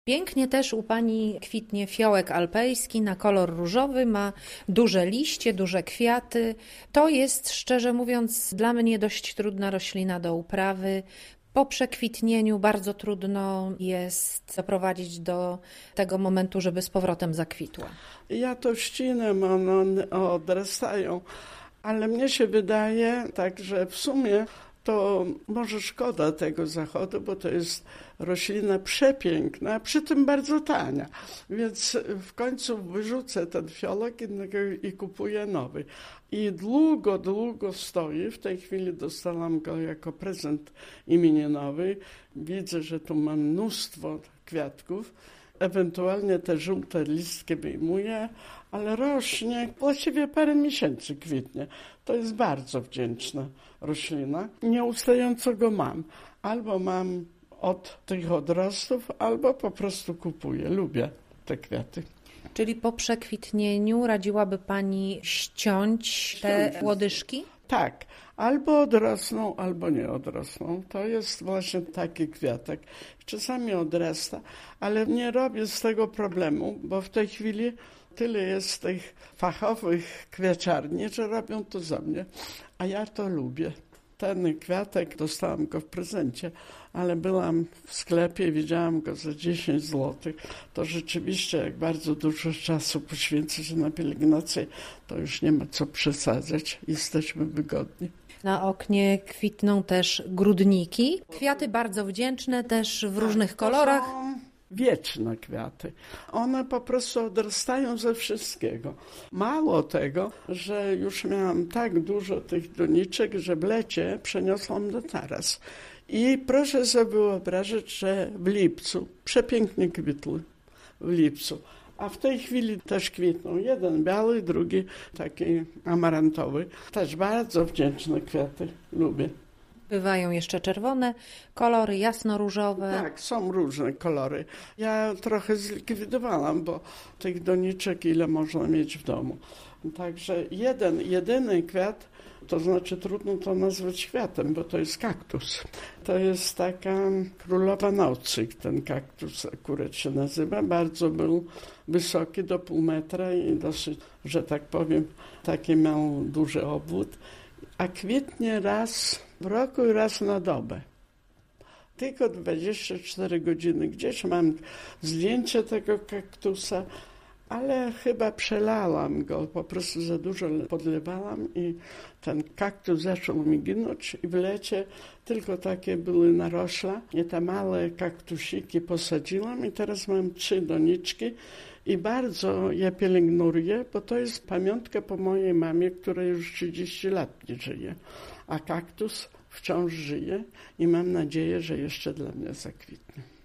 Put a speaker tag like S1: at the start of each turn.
S1: Pięknie też u Pani kwitnie fiołek alpejski na kolor różowy, ma duże liście, duże kwiaty. To jest, szczerze mówiąc, dla mnie dość trudna roślina do uprawy. Po przekwitnieniu bardzo trudno jest doprowadzić do tego momentu, żeby z powrotem zakwitła.
S2: Ja to ścinam, one odrastają, ale mnie się wydaje tak, że w sumie to może szkoda tego zachodu, bo to jest roślina przepiękna, a przy tym bardzo tania. Więc w końcu wyrzucę ten fiołek i kupuję nowy. I długo stoi. W tej chwili dostałam go jako prezent imieninowy. Widzę, że tu mam mnóstwo kwiatków. Ewentualnie te żółte listki wyjmuję, ale rośnie, właściwie parę miesięcy kwitnie. To jest bardzo wdzięczna roślina. Nieustająco go mam. Albo mam od tych odrostów, albo po prostu kupuję. Lubię te kwiaty.
S1: Czyli po przekwitnieniu radziłaby Pani ściąć te łodyżki?
S2: Tak, albo odrosną, albo nie odrosną. To jest właśnie taki kwiatek. Czasami odrasta, ale nie robię z tego problemu, bo w tej chwili tyle jest tych fachowych kwiaciarni, że robią to za mnie, a ja to lubię. Ten kwiatek, dostałam go w prezencie, ale byłam w sklepie i widziałam go za 10 zł. To rzeczywiście, jak bardzo dużo czasu poświęca się na pielęgnację, to już nie ma co przesadzać. Jesteśmy wygodni.
S1: Na oknie kwitną też grudniki. Kwiaty bardzo wdzięczne, też w różnych kolorach.
S2: Wieczne kwiaty. One po prostu odrastają ze wszystkiego. Mało tego, że już miałam tak dużo tych doniczek, że w lecie przeniosłam do taras. I proszę sobie wyobrazić, że w lipcu przepięknie kwitły w lipcu. A w tej chwili też kwitną. Jeden biały, drugi taki amarantowy. Też bardzo wdzięczne kwiaty. Lubię.
S1: Bywają jeszcze czerwone kolory, jasno-różowe.
S2: Tak, są różne kolory. Ja trochę zlikwidowałam, bo tych doniczek ile można mieć w domu. Także jedyny kwiat, to znaczy trudno to nazwać kwiatem, bo to jest kaktus. To jest taka królowa nocy, ten kaktus akurat się nazywa. Bardzo był wysoki, do pół metra i dosyć, że tak powiem, taki miał duży obwód. A kwitnie raz w roku i raz na dobę. Tylko 24 godziny. Gdzieś mam zdjęcie tego kaktusa, ale chyba przelałam go, po prostu za dużo podlewałam i ten kaktus zaczął mi ginąć i w lecie tylko takie były narośla i te małe kaktusiki posadziłam i teraz mam 3 doniczki i bardzo je pielęgnuję, bo to jest pamiątka po mojej mamie, która już 30 lat nie żyje, a kaktus wciąż żyje i mam nadzieję, że jeszcze dla mnie zakwitnie.